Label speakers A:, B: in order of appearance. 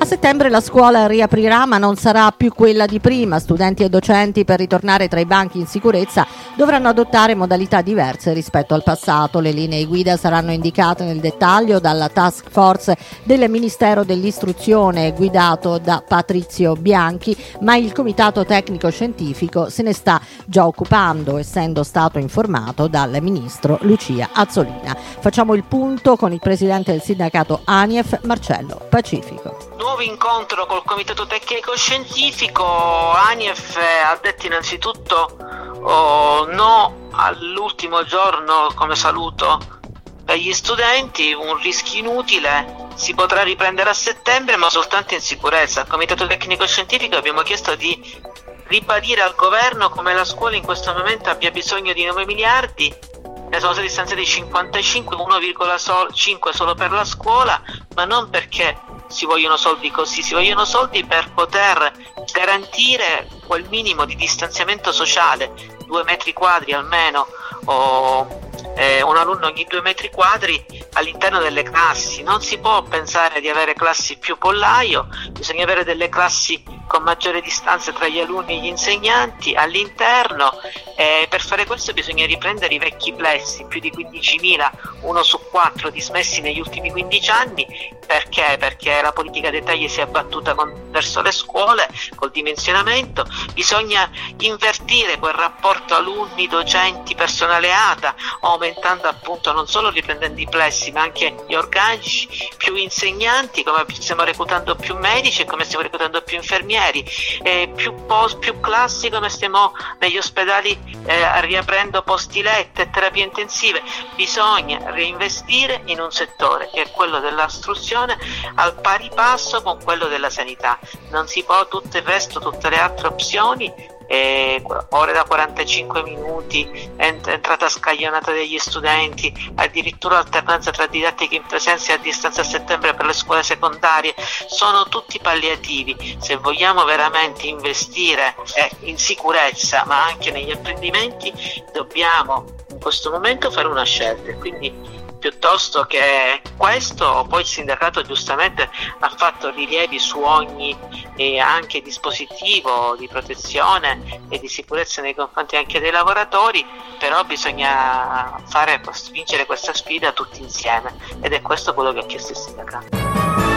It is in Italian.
A: settembre la scuola riaprirà, ma non sarà più quella di prima. Studenti e docenti, per ritornare tra i banchi in sicurezza, dovranno adottare modalità diverse rispetto al passato. Le linee guida saranno indicate nel dettaglio dalla task force del Ministero dell'Istruzione guidato da Patrizio Bianchi, ma il Comitato Tecnico Scientifico se ne sta già occupando, essendo stato informato dal ministro Lucia Azzolina. Facciamo il punto con il presidente del sindacato ANIEF, Marcello Pacifico.
B: Nuovo incontro col Comitato Tecnico Scientifico. ANIEF ha detto innanzitutto no all'ultimo giorno come saluto per gli studenti, un rischio inutile. Si potrà riprendere a settembre, ma soltanto in sicurezza. Al Comitato Tecnico Scientifico abbiamo chiesto di ribadire al governo come la scuola in questo momento abbia bisogno di 9 miliardi, ne sono stati stanziati 55, 1,5 solo per la scuola, ma non perché si vogliono soldi così, si vogliono soldi per poter garantire quel minimo di distanziamento sociale, 2 metri quadri almeno, o un alunno ogni 2 metri quadri all'interno delle classi. Non si può pensare di avere classi più pollaio, bisogna avere delle classi con maggiore distanza tra gli alunni e gli insegnanti all'interno. Per fare questo bisogna riprendere i vecchi plessi, più di 15.000, 1 su 4 dismessi negli ultimi 15 anni. Perché? Perché la politica dei tagli si è abbattuta verso le scuole col dimensionamento. Bisogna invertire quel rapporto alunni, docenti, personale ATA, aumentando appunto, non solo riprendendo i plessi ma anche gli organici, più insegnanti, come stiamo reclutando più medici e come stiamo reclutando più infermieri, più classi, come stiamo negli ospedali riaprendo posti letto e terapie intensive. Bisogna reinvestire in un settore che è quello dell'istruzione al pari passo con quello della sanità. Non si può tutto il resto, tutte le altre opzioni, ore da 45 minuti, entrata scaglionata degli studenti, addirittura alternanza tra didattica in presenza e a distanza a settembre per le scuole secondarie, sono tutti palliativi. Se vogliamo veramente investire in sicurezza ma anche negli apprendimenti, dobbiamo in questo momento fare una scelta, quindi piuttosto che questo, poi il sindacato giustamente ha fatto rilievi su ogni anche dispositivo di protezione e di sicurezza nei confronti anche dei lavoratori, però bisogna vincere questa sfida tutti insieme, ed è questo quello che ha chiesto il sindacato.